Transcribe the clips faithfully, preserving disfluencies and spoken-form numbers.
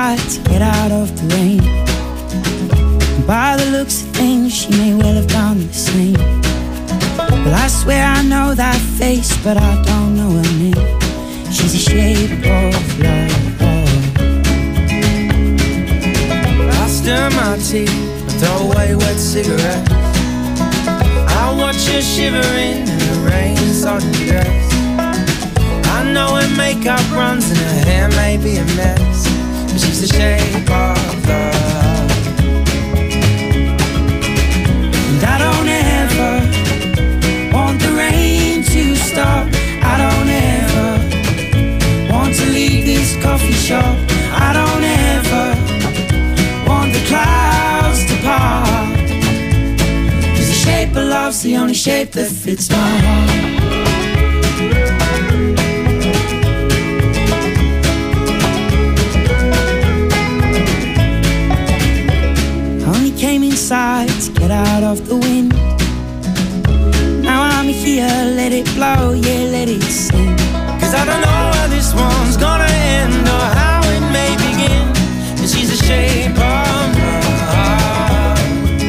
inside to get out of the rain. And by the looks of things, she may well have done the same. Well, I swear I know that face, but I don't know her name. She's a shape of love. I stir my tea and throw away wet cigarettes. I watch her shivering in the rain, sodden dress. I know her makeup runs and her hair may be a mess, but she's the shape of love. And I don't ever want the rain to stop. I don't ever want to leave this coffee shop. I don't ever want the clouds to part, 'cause the shape of love's the only shape that fits my heart. Came inside to get out of the wind. Now I'm here, let it blow, yeah, let it sing. 'Cause I don't know where this one's gonna end or how it may begin, but she's the shape of love.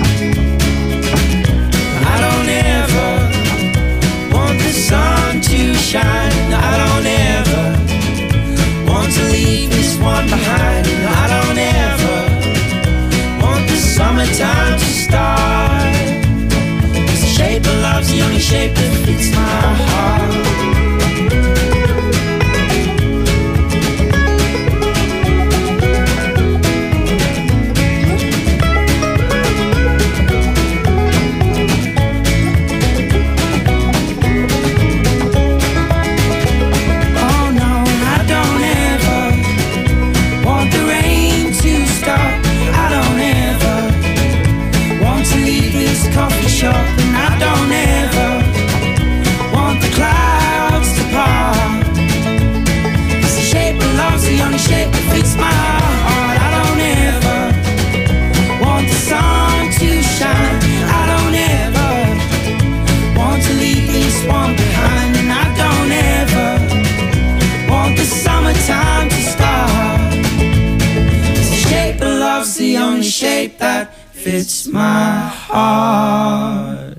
I don't ever want the sun to shine. I don't ever want to leave this one behind. I don't ever summertime to start, 'cause the shape of love's the only shape that fits my heart. Oh no, I don't ever want the rain to stop. I don't ever to leave this coffee shop, and I don't ever want the clouds to part, 'cause the shape of love's the only shape that fits my heart. I don't ever want the sun to shine. I don't ever want to leave this one behind, and I don't ever want the summertime to start, 'cause the shape of love's the only shape that fits my heart.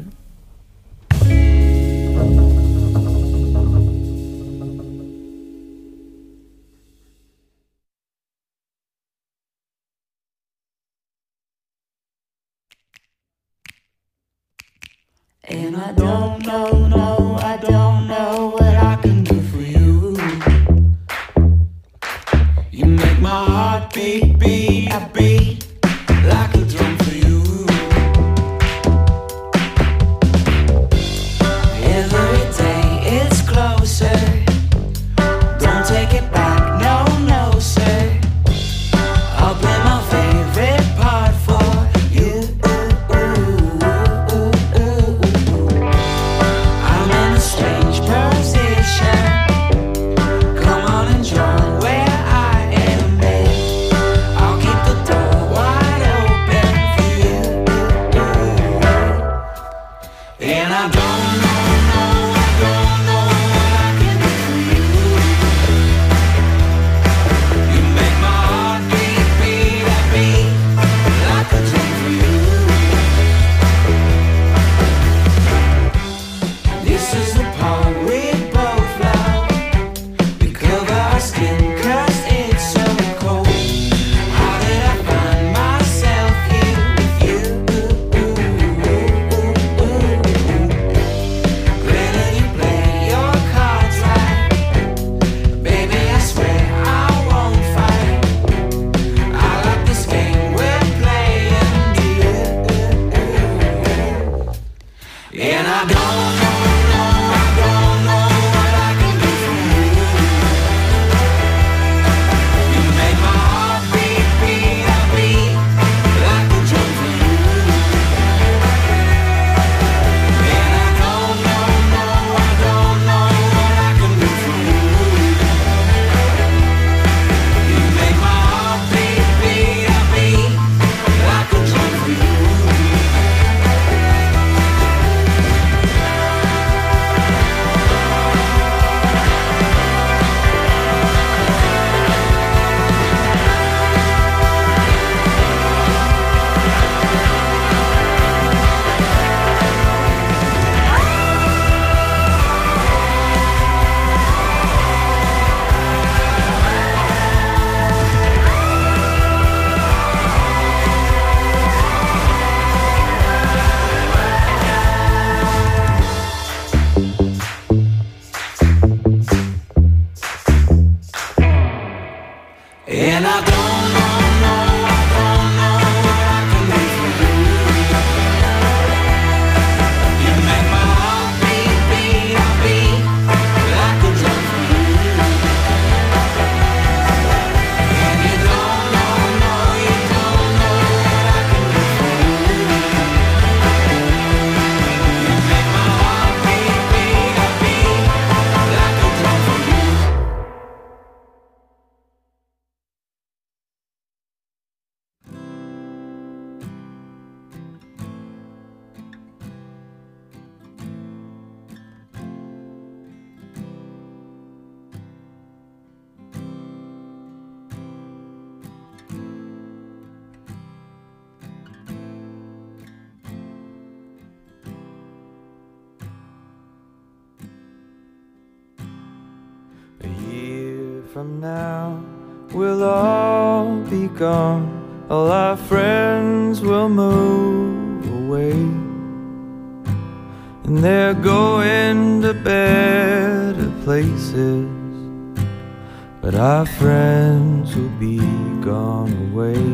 And I don't know, no, I don't know what I can do for you. You make my heart beat, beat, I beat like a drum for you. Every day it's closer. Don't take it back, no, no, sir. I'll play my favorite part for you. I'm in a strange position. Come on and join where I am, babe. I'll keep the door wide open for you. And I don't know, no, I don't know what I can do for you. You make my heart beat, beat, I beat like a drum for you. This is the part we both love. We cover our skin 'cause it's so cold. How did I find myself here with you? Granted, you play your cards right. Baby, I swear I won't fight. I like this game we're playing, dear. And I don't know, no, I don't know what I can do for you. You make my heart beat, beat, I beat like a drum for you. And I don't know, no, I don't know what I can do for you. You make my heart beat, beat, I beat like a drum for you. from now we'll all be gone. All our friends will move away, and they're going to better places, but our friends will be gone away.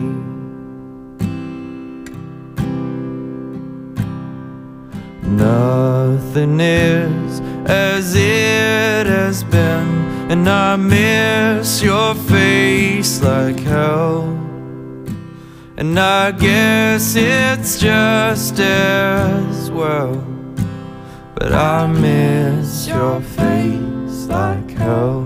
Nothing is as it has been, and I miss your face like hell. And I guess it's just as well, but I miss your face like hell.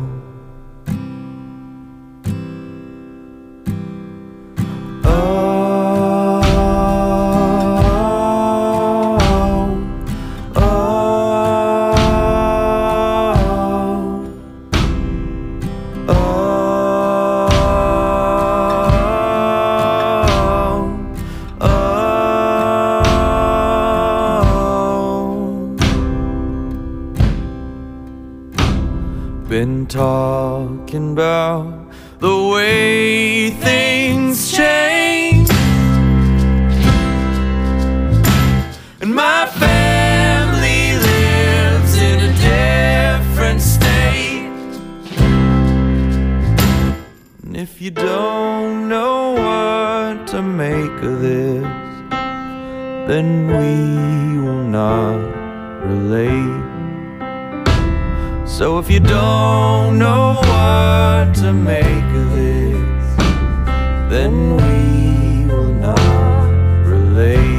Been talking about the way things change, and my family lives in a different state. And if you don't know what to make of this, then we will not relate. So if you don't know what to make of this, then we will not relate.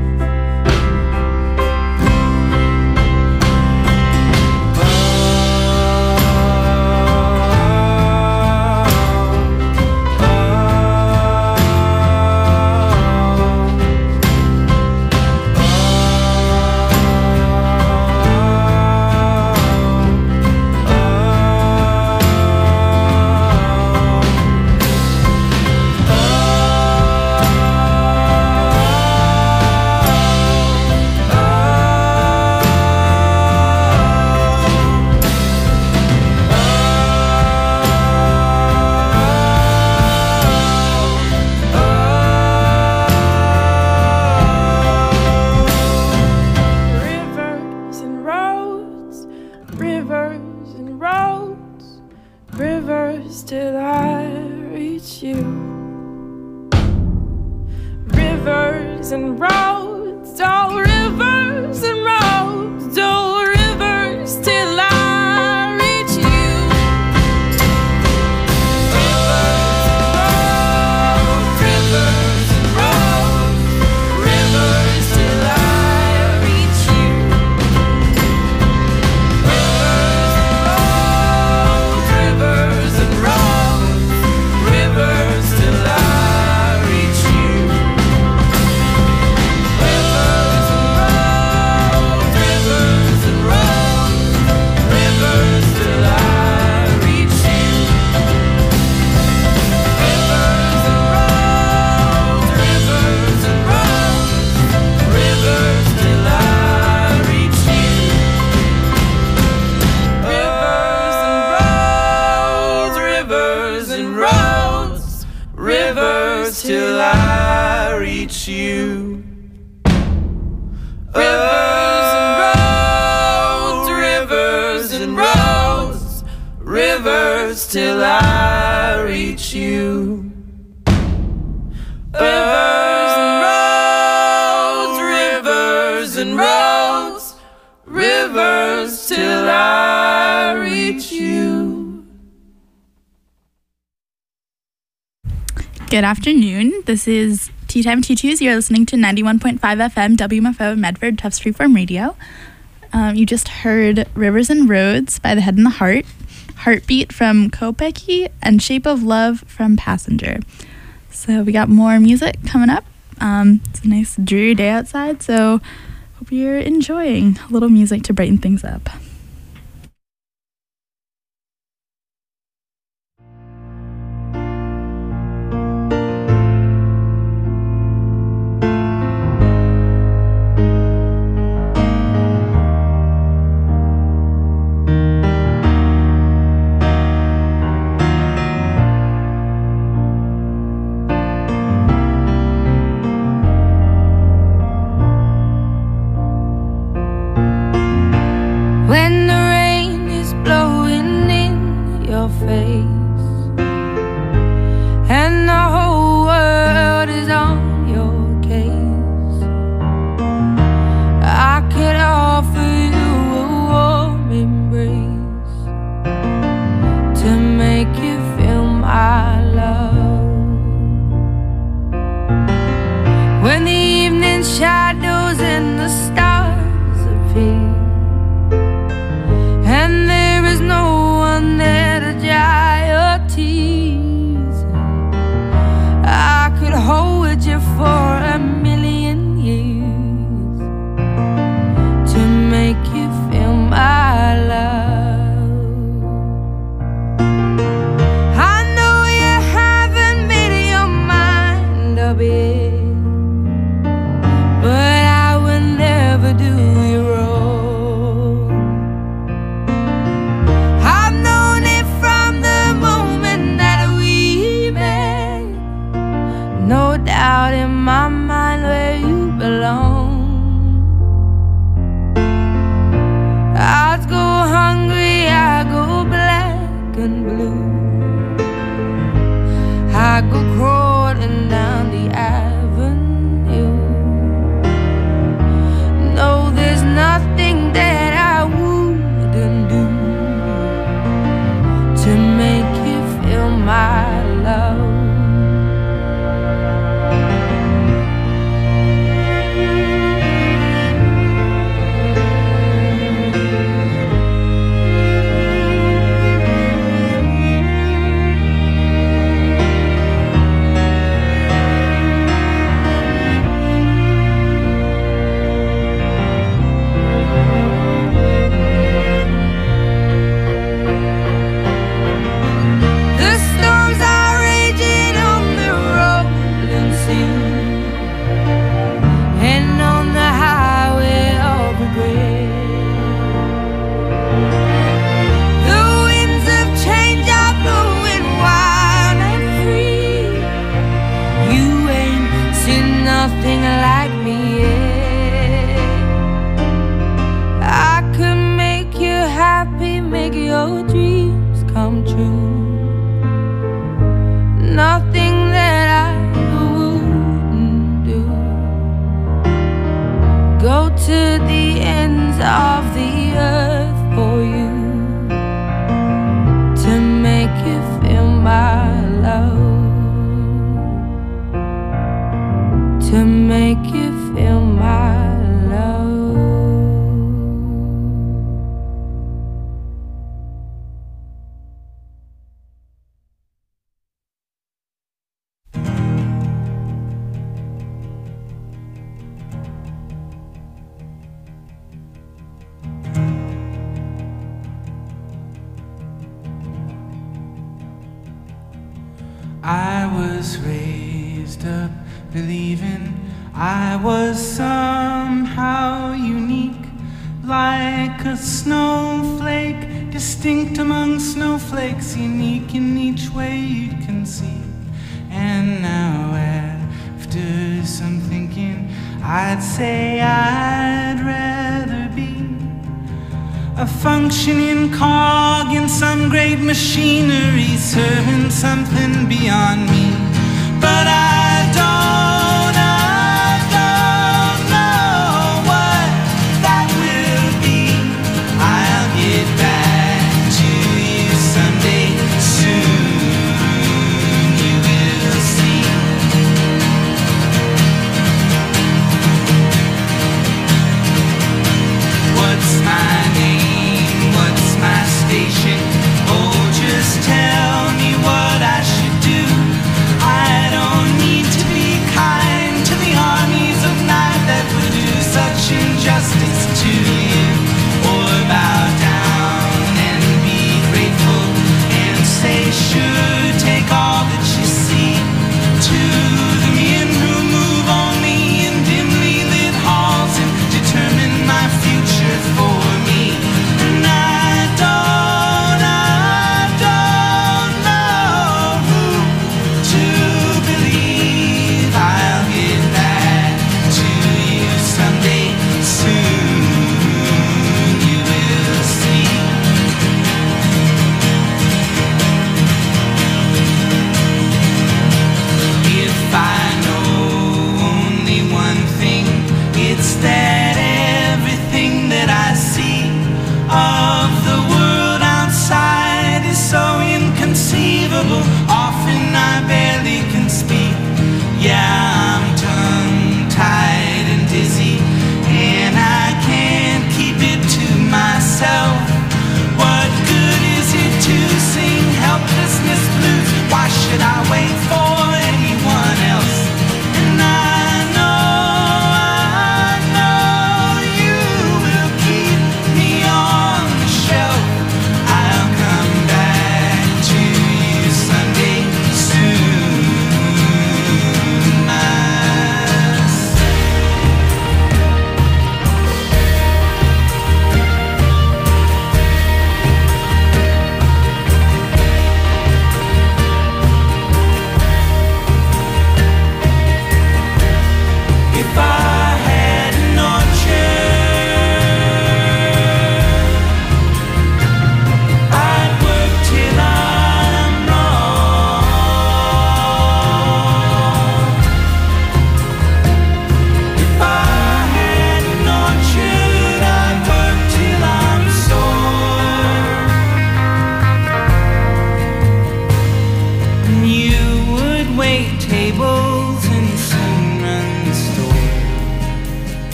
Till I reach you. Rivers and roads, rivers and roads, rivers till I reach you. Rivers and roads, rivers and roads, rivers till I reach you. Good afternoon. This is Tea Time Tea Tues. You're listening to ninety-one point five F M W M F O Medford, Tufts Freeform Radio. Um, you just heard Rivers and Roads by The Head and the Heart, Heartbeat from Kopecky, and Shape of Love from Passenger. So we got more music coming up. Um, it's a nice dreary day outside, so hope you're enjoying a little music to brighten things up. ends of the earth for you to make you feel my love, to make you feel my love. I was raised up believing I was somehow unique, like a snowflake, distinct among snowflakes, unique in each way you can see. And now after some thinking, I'd say I'd rather be a functioning cog in some great machinery, serving something beyond me. But I don't, I don't know what that will be. I'll get back to you someday soon, you will see. What's my name? What's my station? Oh, just tell me what I should do.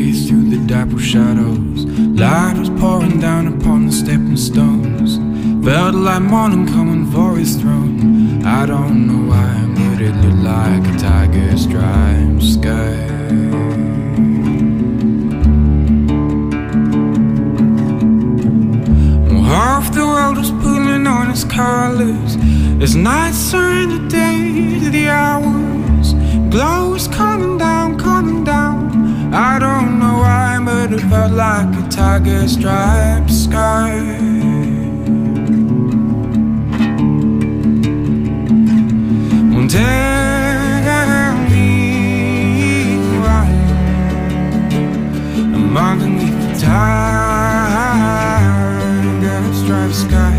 way through the dapple shadows. Light was pouring down upon the stepping stones. Felt like morning coming for his throne. I don't know why, but it looked like a tiger striped sky. Well, half the world was pulling on its colors as nights turned the day to the hours. Glow was coming down, coming down. I don't know why, but it felt like a tiger striped sky. Well, tell me why I'm underneath the tiger striped sky.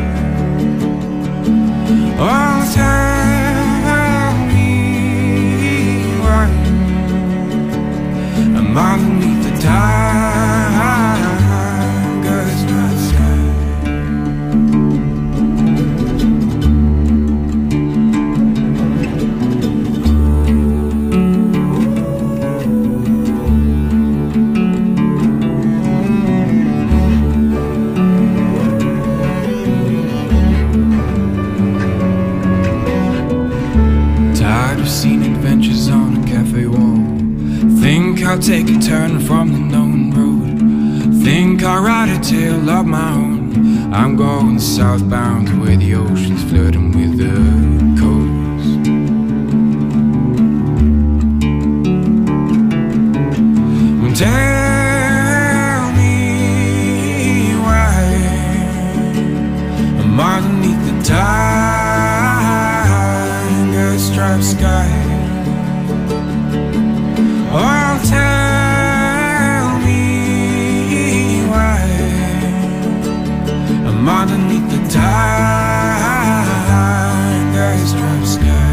Oh, tell me why I'm underneath the tiger striped sky. Tired of seeing adventures on a cafe wall. Think I'll take a turn from the known road. Think I'll write a tale of my own. I'm going southbound to where the ocean's flirting with the coast. Well, tell me why I'm underneath the tiger striped sky. Oh, tell me why I'm underneath the tiger striped sky.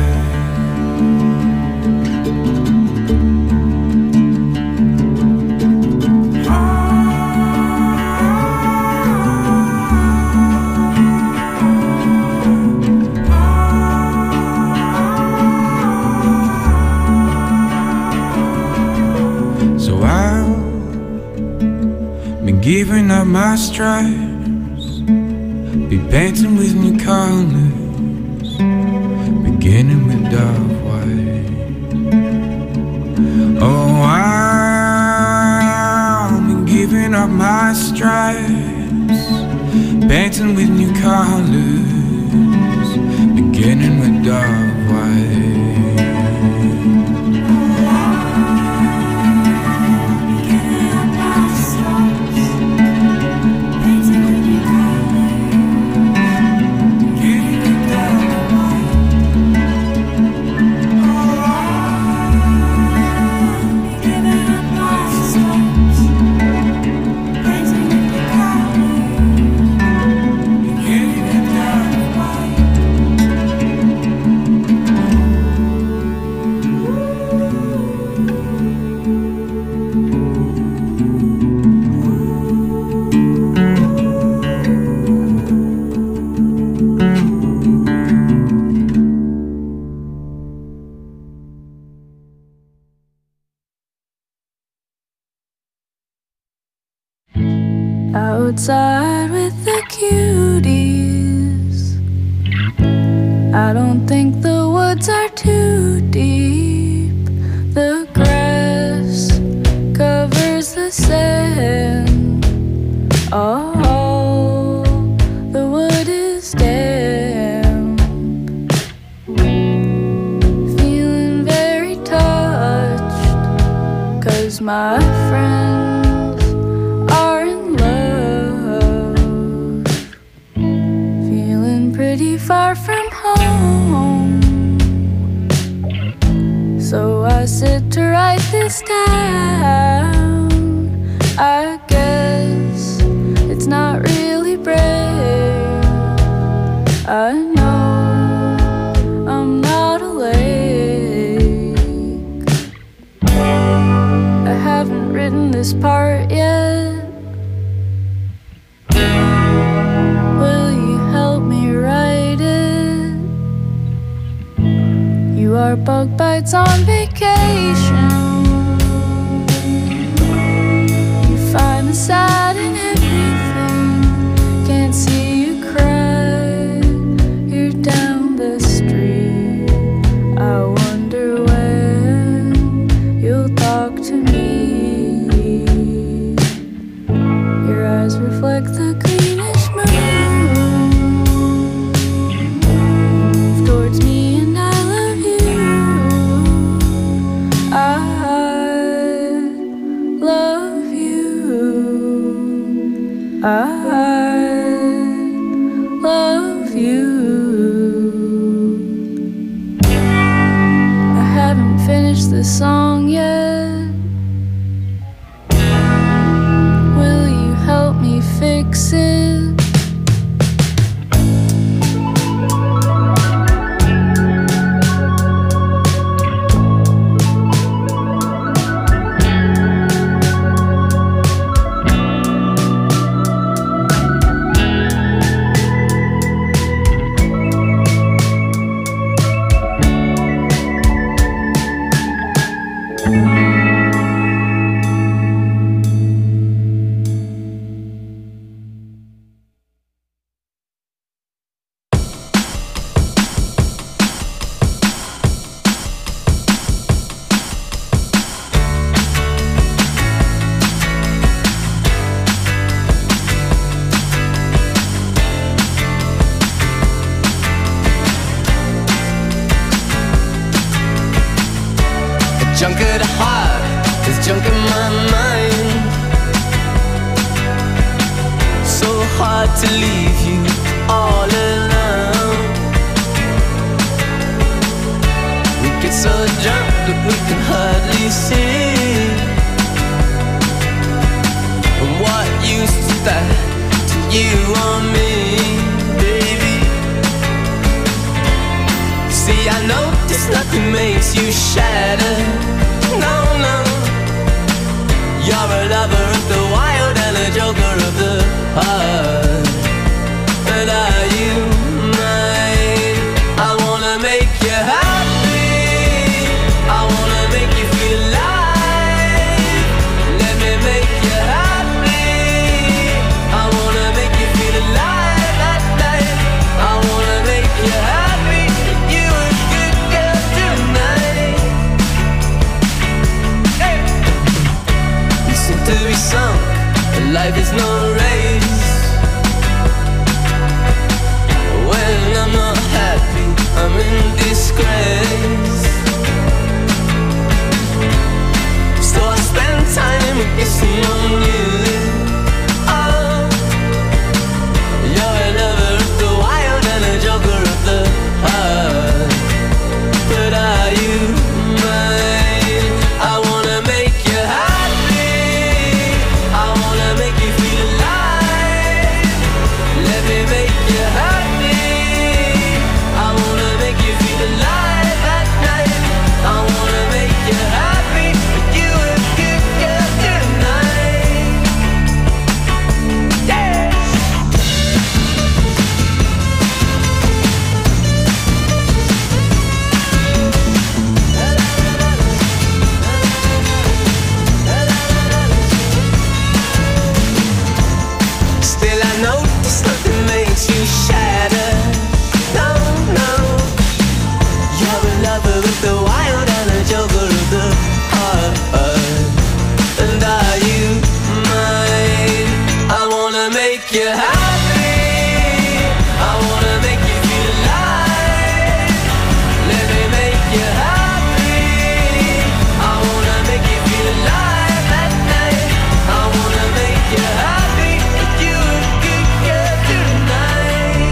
So I've been giving up my stripes, be painting with new colors, beginning with dark white. Oh, I've been giving up my stripes, painting with new colors, beginning with dark white. Outside with the cuties, I don't think the woods are too deep. The grass covers the sand. Oh, the wood is damp. Feeling very touched, 'cause my friends far from home. So I sit to write this down. I guess it's not really brave. I know I'm not awake. I haven't written this part yet. You are bug bites on vacation. I love you. I haven't finished the song yet. Will you help me fix it? Junk at the heart, there's junk in my mind. So hard to leave you all alone. We get so drunk that we can hardly see. And what use is that to you or me, baby? See, I notice nothing makes you shatter. No, no. You're a lover of the wild and a joker of the heart. But are you mine? I wanna make you happy. I wanna make you feel alive. Let me make you happy. I wanna make you feel alive at night. I wanna make you happy. You a good girl tonight. Hey. You seem to be sunk, but life is no race. When I'm not happy, I'm in disgrace. So I spend time kissing on you. Oh, you're a lover of the wild and a joker of the heart. But are you mine? I wanna make you happy. I wanna make you feel alive. Let me make you happy. I wanna make you feel alive at night. I wanna make you happy. You a good girl tonight. Yeah. Still I notice nothing makes you shatter. No, no. You're a lover of the wild and a joker of the heart. And are you mine? I wanna make you happy. I wanna make you feel alive. Let me make you happy. I wanna make you feel alive at night. I wanna make you happy. You a good girl tonight.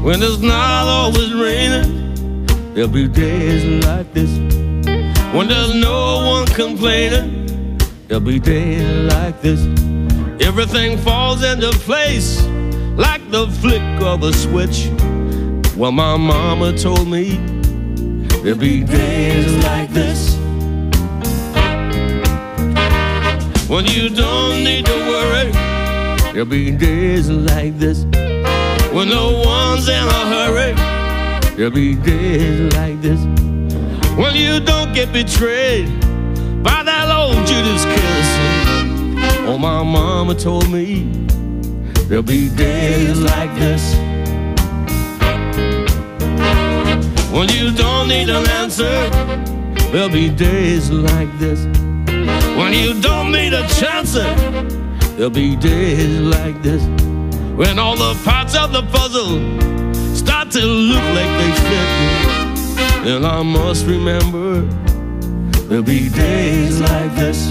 When it's not always raining, there'll be days like this. When there's no one complaining, there'll be days like this. Everything falls into place like the flick of a switch. Well, my mama told me there'll be days like this. When you don't need to worry, there'll be days like this. When no one's in a hurry, there'll be days like this. When you don't get betrayed by that old Judas kiss. Oh, my mama told me there'll be days like this. When you don't need an answer, there'll be days like this. When you don't need a chance, there'll be days like this. When all the parts of the puzzle start to look like they fit, then I must remember there'll be days like this.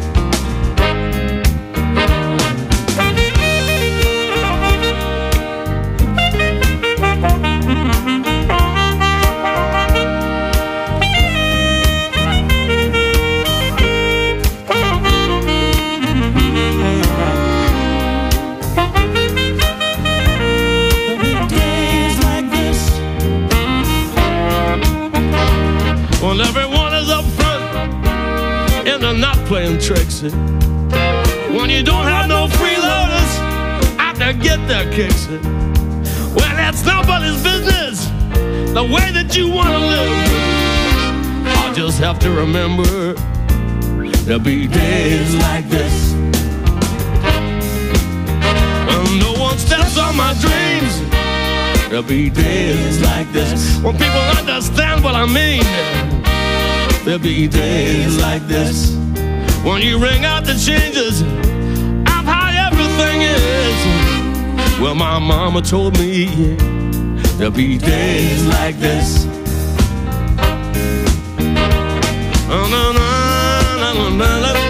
When everyone is up front and they're not playing tricks. When you don't have no freeloaders out there get their kicks. Well, that's nobody's business, the way that you want to live. I just have to remember there'll be days like this. And no one steps on my dreams. There'll be days like this. When people understand what I mean, there'll be days like this. When you ring out the changes of how everything is. Well, my mama told me there'll be days like this. Oh, no, no, no, no, no, no.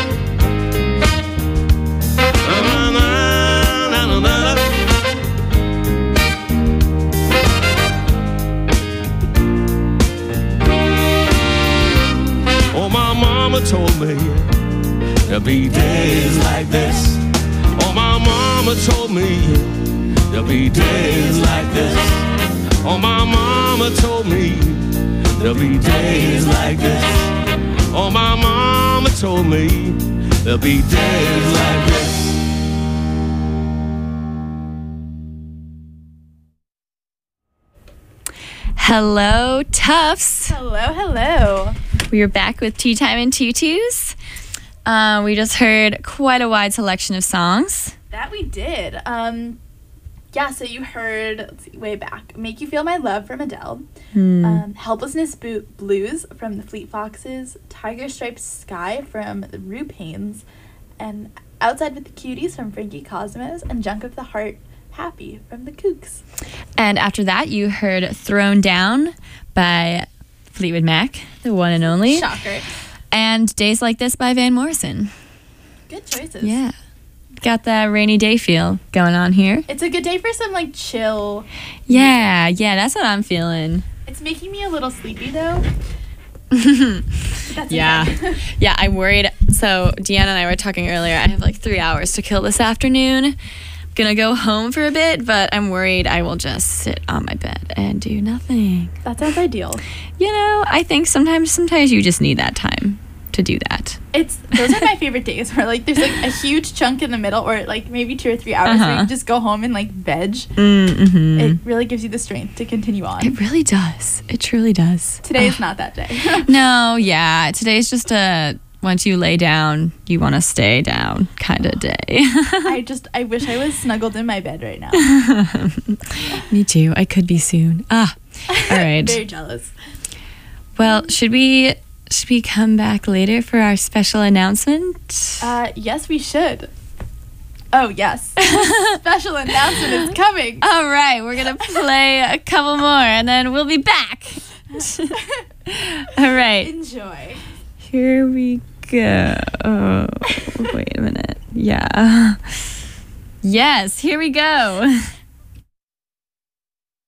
Mama told me there'll be days like this. Oh, my mama told me there'll be days like this. Oh, my mama told me there'll be days like this. Oh, my mama told me there'll be days like this. Hello, Tufts. Hello, hello. We are back with Tea Time and Tutus. Uh, we just heard quite a wide selection of songs. That we did. Um, yeah, so you heard, let's see, way back, Make You Feel My Love from Adele, Hmm. um, Helplessness Bo- Blues from the Fleet Foxes, Tiger Striped Sky from the Rupains, and Outside with the Cuties from Frankie Cosmos, and Junk of the Heart, Happy from the Kooks. And after that, you heard Thrown Down by Fleetwood Mac, the one and only. Shocker. And Days Like This by Van Morrison. Good choices. Yeah. Got that rainy day feel going on here. It's a good day for some, like, chill. Yeah, yeah, that's what I'm feeling. It's making me a little sleepy, though. That's Yeah. okay. Yeah, I'm worried. So Deanna and I were talking earlier. I have like three hours to kill this afternoon. Gonna go home for a bit, but I'm worried I will just sit on my bed and do nothing. That sounds ideal. You know, I think sometimes sometimes you just need that time to do that. It's those are my favorite days where like there's like a huge chunk in the middle or like maybe two or three hours where you Uh-huh. can just go home and like veg. Mm-hmm. It really gives you the strength to continue on. It really does. It truly does. Today is not that day. No, yeah. Today's just a once you lay down, you want to stay down kind of day. I just I wish I was snuggled in my bed right now. Me too. I could be soon. Ah, all right. Very jealous. Well, should we should we come back later for our special announcement? Uh, yes, we should. Oh yes, special announcement is coming. All right, we're gonna play a couple more, and then we'll be back. All right, Enjoy. here we go. Oh, wait a minute. Yeah. Yes, here we go.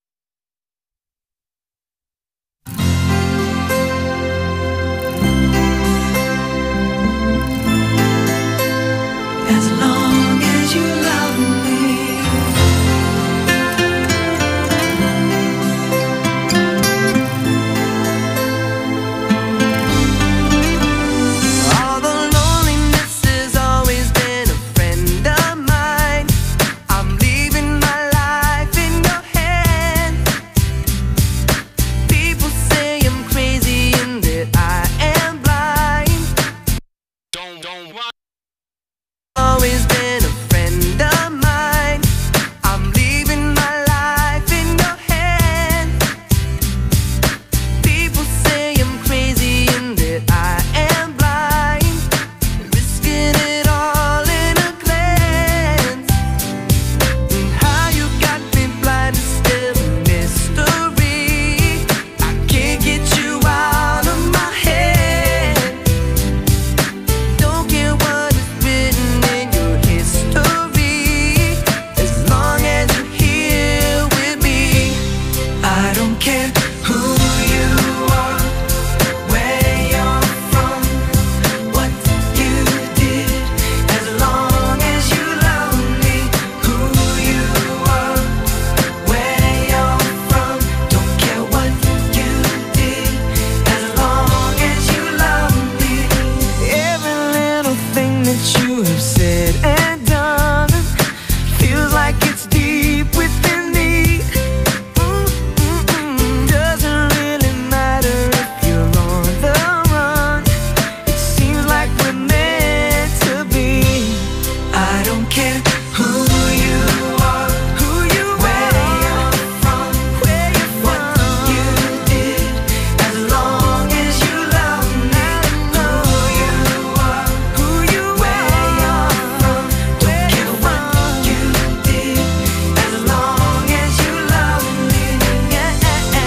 don't, don't want. Always been a friend of mine. I'm leaving my life in your hands. People say I'm crazy and that I am blind, risking it all in a glance. And how you got me blind is still a mystery. I can't get you out of my head. Don't care what is written in your history, as long as you're here with me. I don't care who you are, where you're from, what you did, as long as you love me. Who you are, where you're from, don't care what you did, as long as you love me. Every little thing that you have said and done feels like it's deep within me. Mm, mm, mm. Doesn't really matter if you're on the run. It seems like we're meant to be. I don't care who you are, who you where you're from, where you're what you did, as long as you love me. Who you are, who you where you're from, don't care what you did, as long as you love me. Yeah.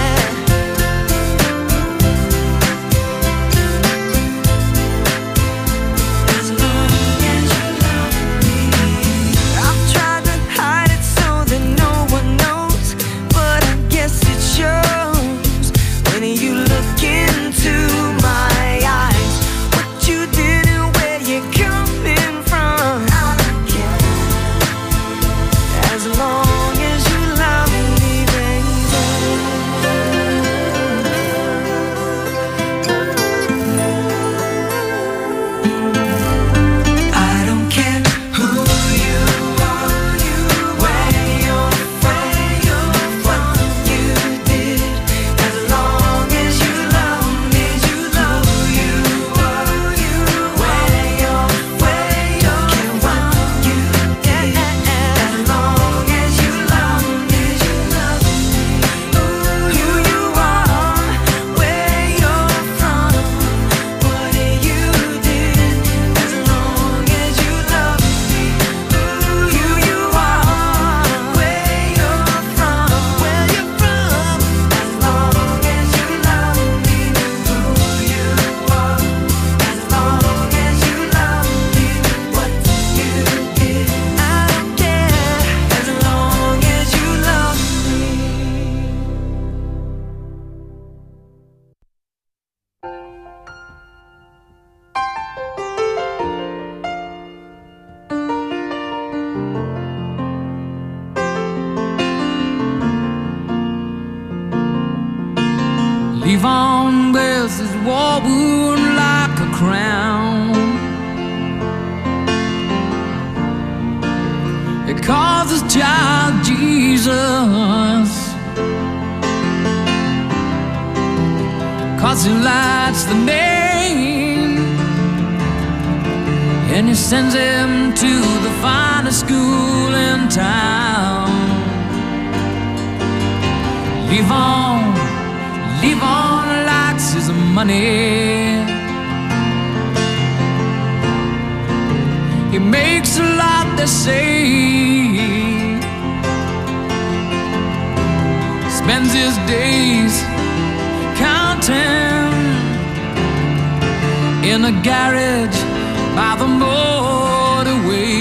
As long as you love me. I've tried to hide it so that no one knows, but I guess it shows when you look into my eyes. What you did and where you're coming from, I don't care, as long as you love me, baby. I don't care who you are, where you're from, what you did, as long as you love me. Who you are, where you're from, don't care what you did, as long as you love me. Who you are, where you're from, what you did, as long as you love me. Who you are, where you're from, where you're from, as long as you love me. Who you are, as long as you love me. What you did, I don't care, as long as you love me. Levon wears his war wound like a crown. He calls his child Jesus, 'cause he likes the name, and he sends him to the finest school in town. Levon, Levon likes his money. He makes a lot, they say. Spends his days counting in a garage by the motorway.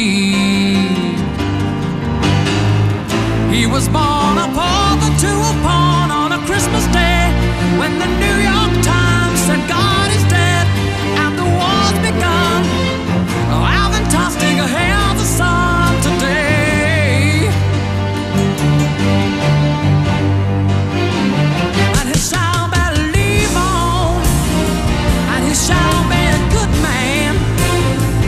He was born a pauper to a pawn on a Christmas day, when the New York Times said God is dead and the war's begun. Oh, Alvin Tostinger hailed the sun today. And he shall believe on, and he shall be a good man.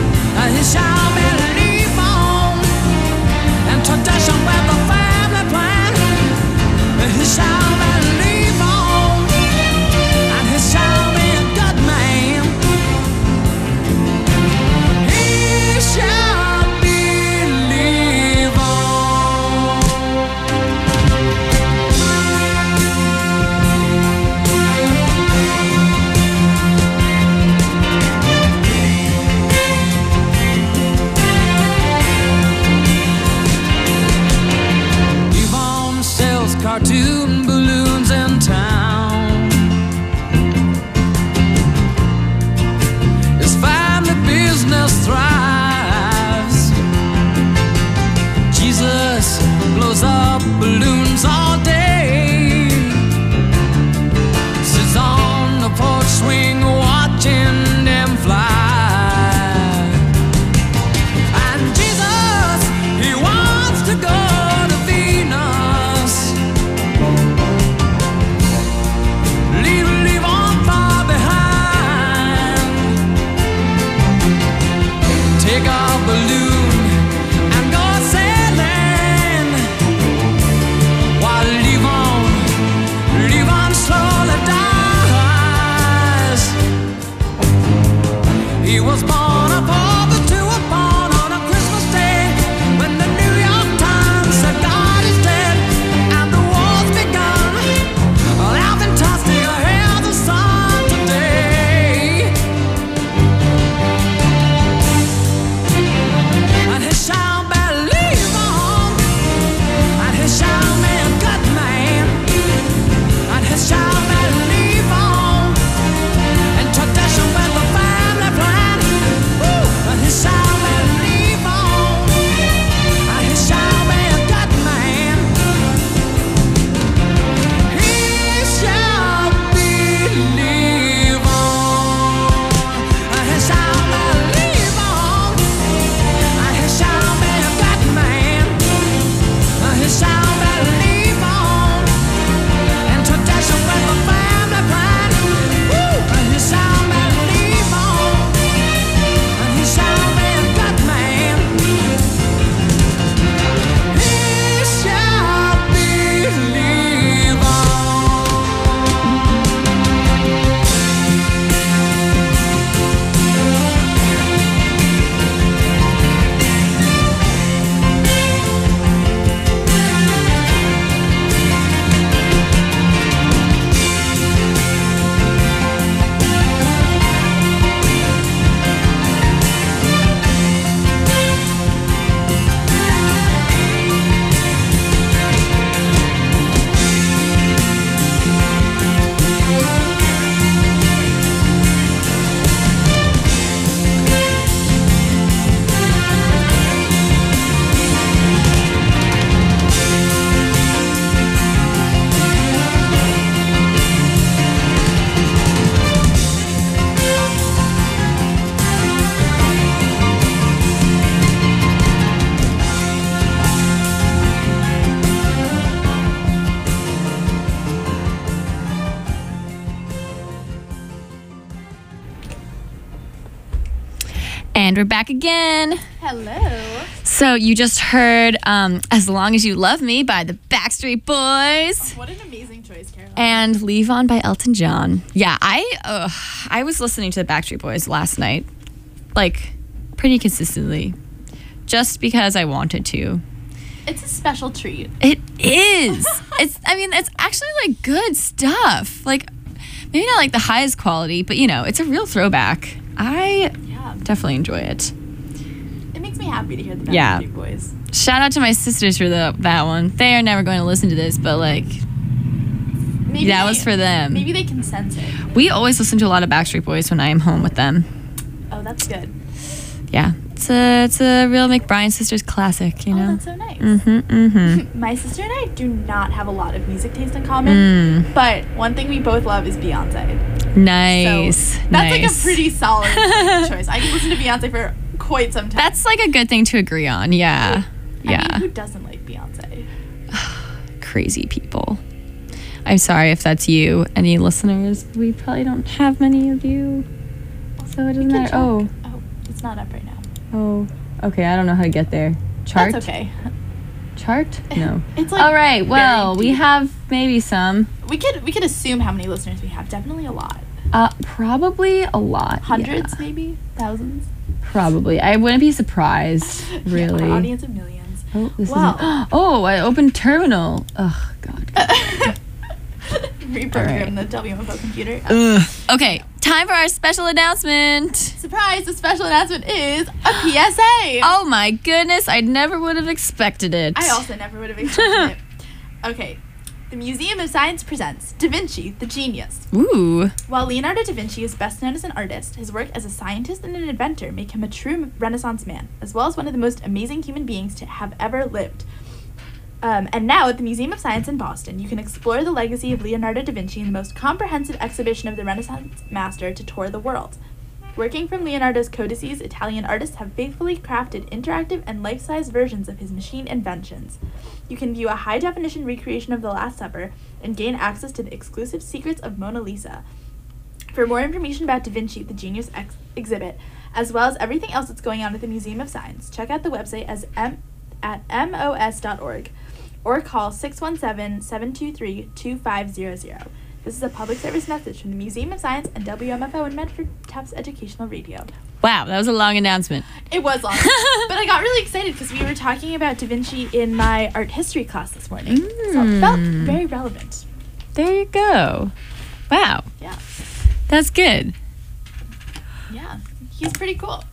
balloon and go sailing. While leave on, leave on slowly dies. He was born a pauper to a born on a Christmas day when the New York Times said God is dead and the war's begun. Well, I've been tossed to your hair the sun today. And he shall believe on, and he shall be a good man, and he shall believe on, in tradition with the family plan. Woo! And he shall believe on, and he shall be a good man. He shall believe on, and he shall believe on, and he shall be a good man. And he shall believe on, in tradition with the family plan. Woo! And he shall believe on, and he shall be a good man. He shall believe on. And we're back again. Hello. So you just heard um, As Long As You Love Me by the Backstreet Boys What an amazing choice, Caroline. and Leave On by Elton John. Yeah, I uh, I was listening to the Backstreet Boys last night, like pretty consistently, just because I wanted to. It's a special treat. It is. It's. I mean, it's actually like good stuff. Like maybe not like the highest quality, but you know, it's a real throwback. I Yeah. definitely enjoy it. It makes me happy to hear the Backstreet Yeah. Boys. Shout out to my sisters for the that one. They are never going to listen to this, but like Maybe that they- was for them. Maybe they can sense it. We always listen to a lot of Backstreet Boys when I am home with them. Oh, that's good. Yeah, it's a it's a real McBride sisters classic, you Oh, know. that's so nice. Mhm, mhm. My sister and I do not have a lot of music taste in common, Mm. but one thing we both love is Beyonce. Nice. So that's nice. like a pretty solid choice. I can listen to Beyonce for quite some time. That's like a good thing to agree on. Yeah. I Yeah. mean, who doesn't like Beyonce? Crazy people. I'm sorry if that's you, any listeners. We probably don't have many of you, so it We doesn't can matter. check. Oh, Oh, it's not up right now. oh. Okay, I don't know how to get there. Chart. That's okay. Chart? No. It's like All right. Well, very we deep. have maybe some. We could we could assume how many listeners we have. Definitely a lot. Uh, probably a lot. Hundreds, yeah. maybe thousands. Probably. I wouldn't be surprised. Really. Yeah, our audience of millions. Oh, this Wow. is. Oh, I opened Terminal. Oh God. Reprogram Alright. the W M F O computer. Ugh. Okay, time for our special announcement. Surprise! The special announcement is a P S A. Oh my goodness, I never would have expected it. I also never would have expected it. Okay. The Museum of Science presents Da Vinci, the Genius. Ooh. While Leonardo da Vinci is best known as an artist, his work as a scientist and an inventor make him a true Renaissance man, as well as one of the most amazing human beings to have ever lived. Um, and now at the Museum of Science in Boston, you can explore the legacy of Leonardo da Vinci in the most comprehensive exhibition of the Renaissance master to tour the world. Working from Leonardo's codices, Italian artists have faithfully crafted interactive and life-size versions of his machine inventions. You can view a high-definition recreation of the Last Supper and gain access to the exclusive Secrets of Mona Lisa. For more information about Da Vinci, the Genius ex- exhibit, as well as everything else that's going on at the Museum of Science. Check out the website as m at m o s dot org or call six one seven, seven two three, two five zero zero. This is a public service message from the Museum of Science and W M F O and Medford Tufts Educational Radio. Wow, that was a long announcement. It was long, but I got really excited because we were talking about Da Vinci in my art history class this morning, mm. so it felt very relevant. There you go. Wow. Yeah. That's good. Yeah, he's pretty cool.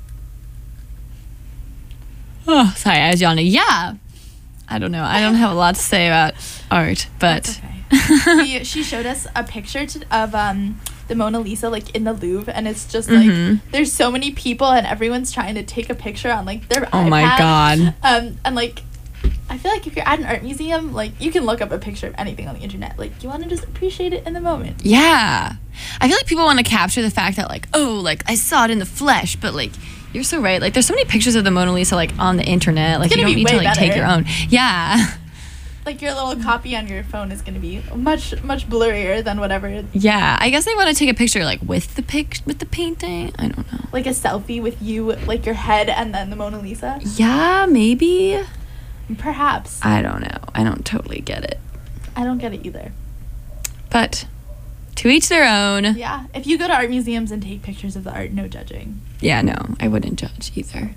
Oh, sorry, I was yawning. Yeah. I don't know. I don't have a lot to say about art, but... That's okay. she, she showed us a picture to, of um the Mona Lisa, like, in the Louvre, and it's just, like, mm-hmm. there's so many people, and everyone's trying to take a picture on, like, their oh iPad. my God. Um, and, like, I feel like if you're at an art museum, like, you can look up a picture of anything on the internet. Like, you want to just appreciate it in the moment. Yeah. I feel like people want to capture the fact that, like, oh, like, I saw it in the flesh, but, like, you're so right. Like, there's so many pictures of the Mona Lisa, like, on the internet. Like, you don't need to, like, better. take your own. Yeah. Like, your little copy on your phone is going to be much, much blurrier than whatever. Yeah. I guess they want to take a picture, like, with the pic- with the painting. I don't know. Like a selfie with you, like, your head and then the Mona Lisa? Yeah, maybe. Perhaps. I don't know. I don't totally get it. I don't get it either. But to each their own. Yeah. If you go to art museums and take pictures of the art, no judging. Yeah, no. I wouldn't judge either.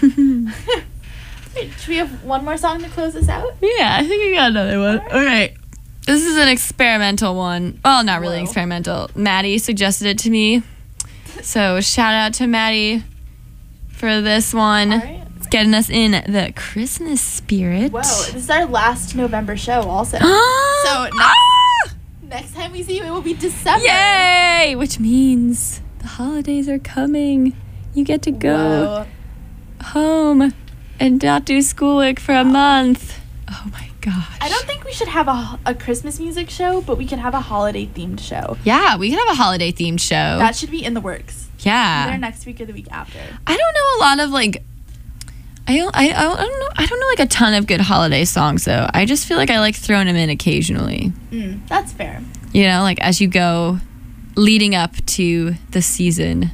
Wait, should we have one more song to close this out? Yeah, I think we got another one. All right. Okay. This is an experimental one. Well, not really Whoa. experimental. Maddie suggested it to me. So shout out to Maddie for this one. All right. It's getting us in the Christmas spirit. Whoa, this is our last November show also. So next, ah! next time we see you, it will be December. Yay! Which means the holidays are coming. You get to go Whoa. home and not do schoolwork for a month. Oh my gosh. I don't think we should have a, a Christmas music show, but we could have a holiday themed show. Yeah, we could have a holiday themed show. That should be in the works. Yeah. Either next week or the week after. I don't know a lot of like I don't I, I don't know I don't know like a ton of good holiday songs though. I just feel like I like throwing them in occasionally. Mm, that's fair. You know, like as you go leading up to the season.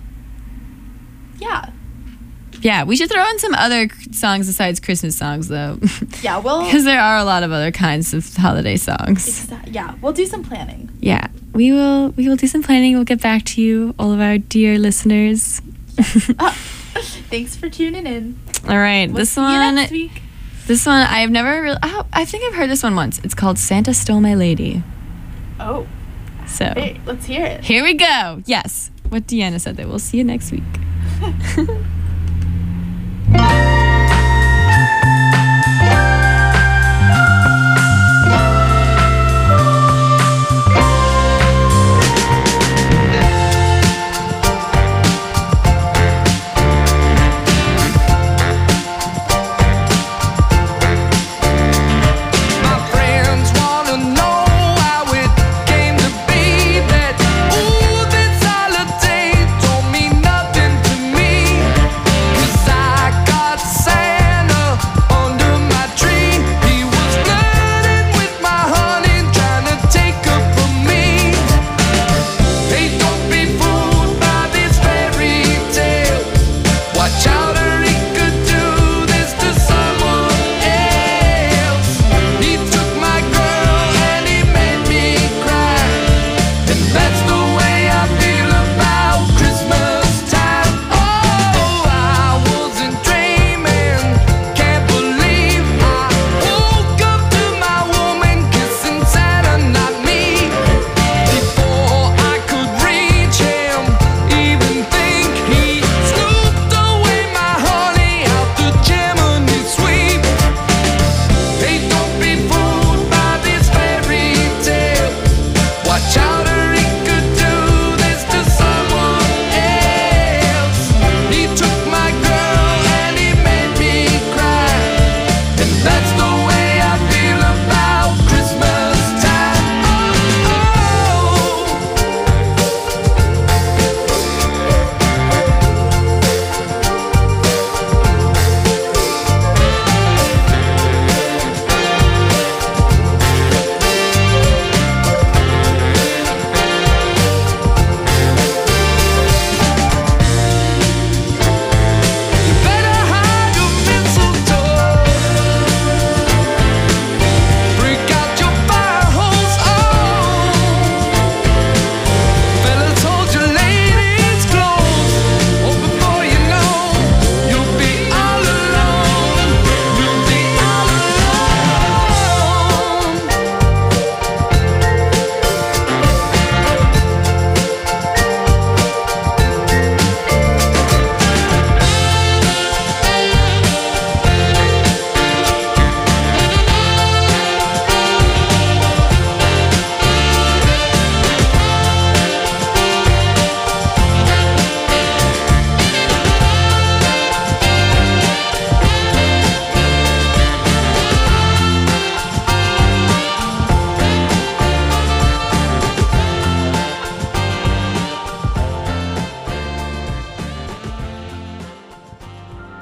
Yeah. Yeah, we should throw in some other songs besides Christmas songs, though. Yeah, well... Because there are a lot of other kinds of holiday songs. Exa- yeah, we'll do some planning. Yeah, we will We will do some planning. We'll get back to you, all of our dear listeners. Oh, thanks for tuning in. All right, We'll this see you one... next week. This one, I've never really... Oh, I think I've heard this one once. It's called Santa Stole My Lady. Oh. So... Hey, let's hear it. Here we go. Yes, what Deanna said, that we'll see you next week. Ooh, this holiday don't mean nothing to me.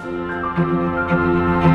Bye.